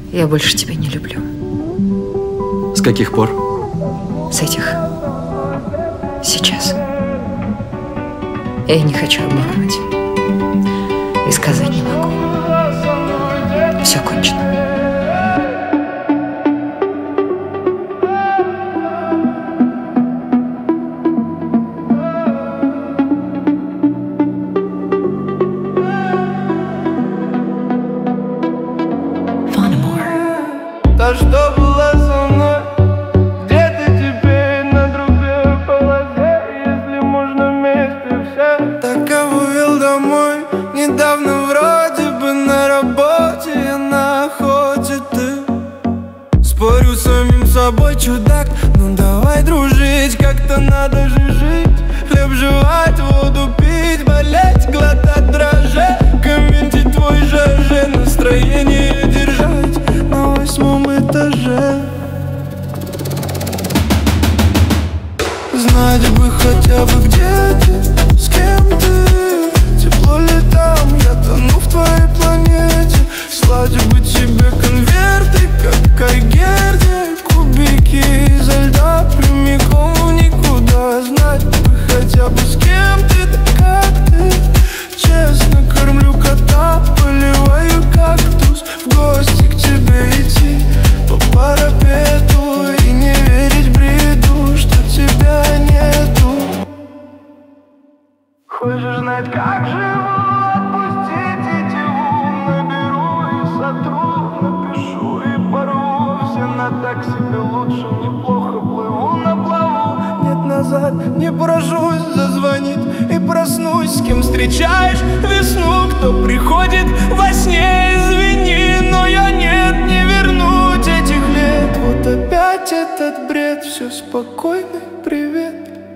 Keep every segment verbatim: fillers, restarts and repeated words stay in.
Я больше тебя не люблю. С каких пор? С этих. Сейчас. Я не хочу обманывать. И сказать не могу. Все кончено. Та, что была со мной, где ты теперь на другой полосе? Если можно вместе все. Так я вывел домой, недавно вроде бы на работе, я на охоте, ты. Спорю с самим собой, чудак, ну давай дружить, как-то надо же жить. Хлеб жевать, воду пить, болеть, глотать, дрожжи. Комментить твой ЖЖ, настроение держать на восьмом этаже. Знать бы хотя бы, где ты, с кем ты. Тепло ли там, я тону в твоей планете. Слать бы тебе конверты, как Кайгерде. Кубики изо льда прямиком в никуда. Знать бы хотя бы, с кем ты, да как ты. Честно кормлю кота, поливаю кактус. В гости к тебе идти по парапету и не верить бреду, что тебя нету. Хочешь знать, как живу? Отпустить тетиву, наберу и сотру, напишу и порву. Все на так себе лучше, неплохо плыву на плаву. Нет, назад не поражусь, зазвонить и проснусь. С кем встречаешь весну, кто приходит во сне, извини, но я нет, не вернуть этих лет. Вот опять этот бред, все спокойный привет.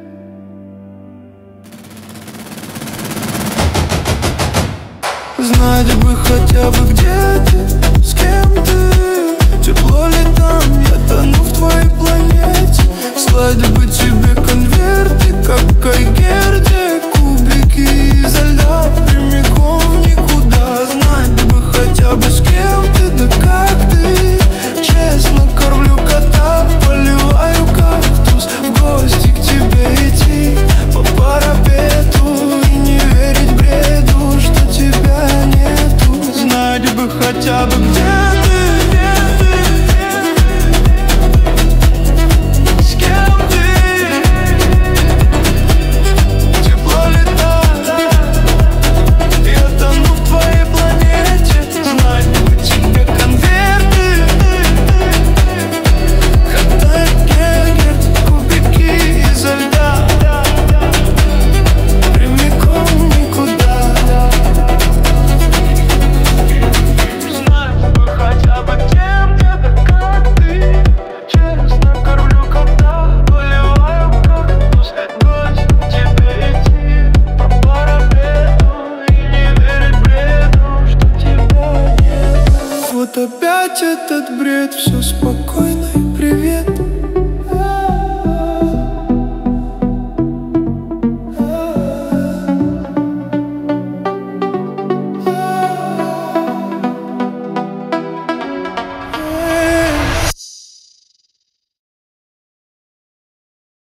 Знать бы хотя бы, где ты, с кем ты. Тепло ли там, я тону в твоей планете. Слать бы тебе конверты, как Кайгерде. Кубики изо льда прямиком в никуда. Знать бы хотя бы, с кем ты, да как ты. Честно кормлю кота, поливаю кактус. В гости к тебе идти по парапету и не верить бреду, что тебя нету. Знать бы хотя бы, где ты, с кем ты. Тепло ли там, я тону в твоей планете. Знать бы тебе конверты, как Кайгерде. Кубики изо льда прямиком в никуда. Знать бы хотя бы, кем ты, да как ты. Честно кормлю кота, поливаю кактус. Гость к тебе идти по парапету и не верить бреду, что тебя нет. Вот опять этот бред, все спокойно.